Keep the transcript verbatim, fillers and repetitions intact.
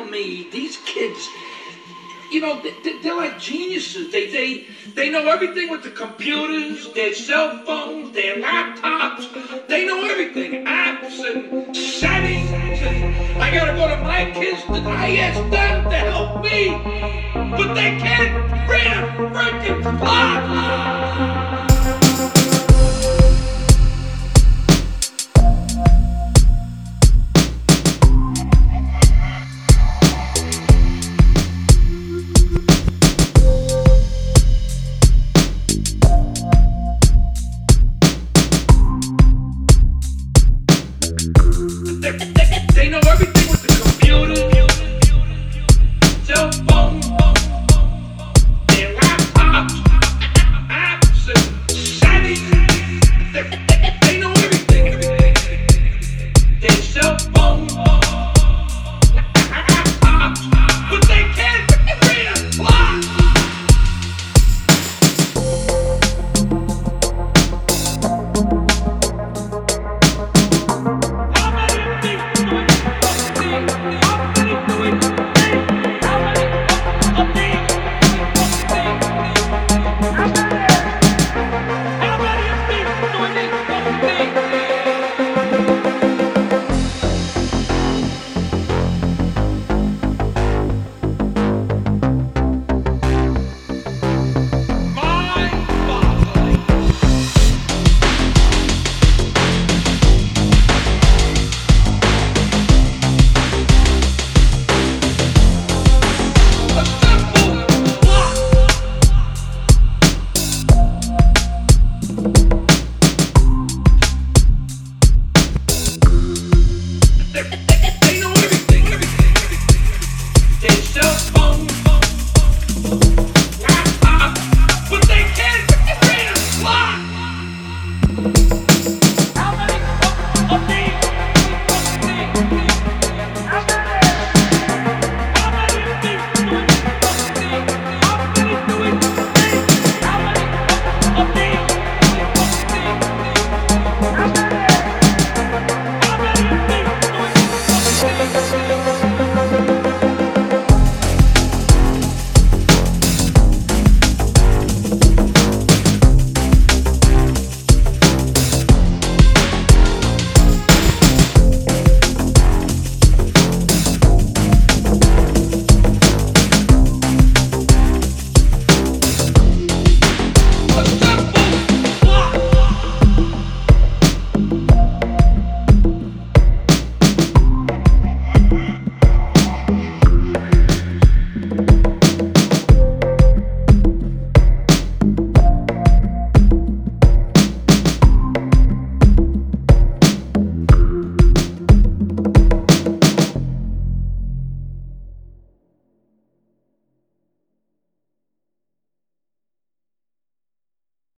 me, these kids, you know, they, they're like geniuses. They, they, they know everything with the computers, their cell phones, their laptops. They know everything, apps and settings. And I gotta go to my kids, and I ask them to help me, but they can't read a freaking clock. They know everything.